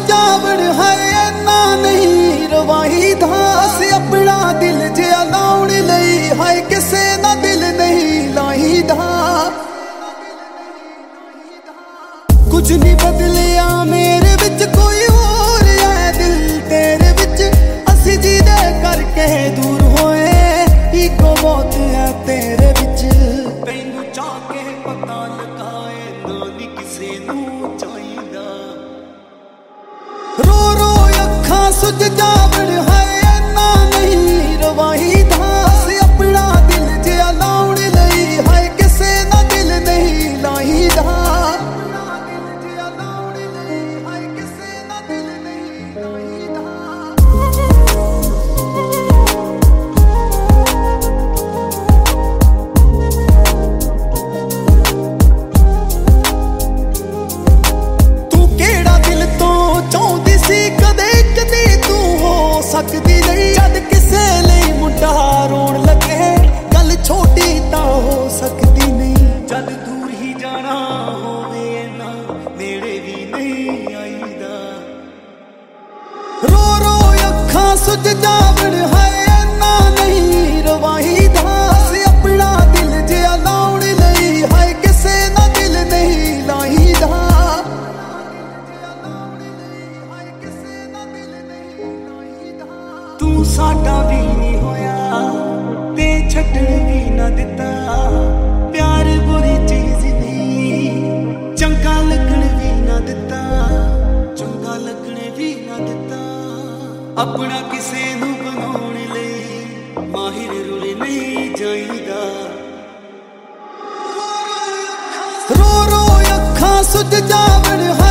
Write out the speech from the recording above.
ਜਾਵਣ ਹੈ ਇੰਨਾ ਨਹੀਂ ਰਵਾਈ ਦਾ। ਅਸੀਂ ਆਪਣਾ ਦਿਲ ਜਿਹਾ ਲਾਉਣ ਲਈ ਹਾਏ ਕਿਸੇ ਨਾ ਦਿਲ ਨਹੀਂ ਲਾਈਦਾ। ਕੁਝ ਨਹੀਂ ਬਦਲਿਆ ਮੇਰੇ ਵਿੱਚ ਕੋਈ ਹੋਰ ਹੈ ਦਿਲ ਤੇਰੇ ਵਿੱਚ। ਅਸੀਂ ਜਿਹਦੇ ਕਰਕੇ ਦੂਰ ਹੋਏ ਇੱਕੋ ਬਹੁਤ ਹੈ ਤੇਰੇ ਵਿੱਚ। ਤੈਨੂੰ ਚਾਹ ਕੇ ਪਤਾ ਲਗਾਏ ਨਾ ਨੀ ਕਿਸੇ ਨੂੰ ਚਾਹੀਦਾ। ਰੋ ਰੋ ਅੱਖਾਂ ਸੁੱਜ ਜਾਵਣ ਹੈ ਇੰਨਾ ਨਹੀਂ ਰਵਾਈ ਦਾ। ਅਸੀਂ ਆਪਣਾ ਦਿਲ ਜਿਹਾ ਲਾਉਣ ਲਈ ਹਾਏ ਕਿਸੇ ਨਾ ਦਿਲ ਨਹੀਂ ਲਾਈਦਾ। ਸਕਦੀ ਨਹੀਂ ਜਦ ਕਿਸੇ ਲਈ ਮੁੰਡਾ ਰੋਣ ਲੱਗੇ ਗੱਲ ਛੋਟੀ ਤਾਂ ਹੋ ਸਕਦੀ ਨਹੀਂ। ਜਦ ਦੂਰ ਹੀ ਜਾਣਾ ਹੋਵੇ ਨਾ ਨੇੜੇ ਵੀ ਨਹੀਂ ਆਈਦਾ। ਰੋ ਰੋ ਅੱਖਾਂ ਸੁੱਜ ਜਾਵਣ ਹੈ ਇੰਨਾ ਨਹੀਂ ਰਵਾਈ ਦਾ। ਅਸੀਂ ਆਪਣਾ ਦਿਲ ਜਿਹਾ ਲਾਉਣ ਲਈ ਹਾਏ ਕਿਸੇ ਨਾ ਦਿਲ ਨਹੀਂ ਲਾਈਦਾ। ਤੂੰ ਸਾਡਾ ਵੀ ਨਹੀਂ ਹੋਇਆ ਤੇ ਛੱਡਣ ਵੀ ਨਾ ਦਿੱਤਾ। ਪਿਆਰ ਬੁਰੀ ਚੀਜ਼ ਨਹੀਂ ਚੰਗਾ ਲੱਗਣ ਵੀ ਨਾ ਦਿੱਤਾ। ਚੰਗਾ ਲੱਗਣ ਵੀ ਨਾ ਦਿੱਤਾ। ਆਪਣਾ ਕਿਸੇ ਨੂੰ ਬਣਾਉਣ ਲਈ ਮਾਹਿਰ ਰੁਲ ਨਹੀਂ ਜਾਈਦਾ। ਰੋ ਰੋ ਅੱਖਾਂ ਸੁੱਜ ਜਾਵਣ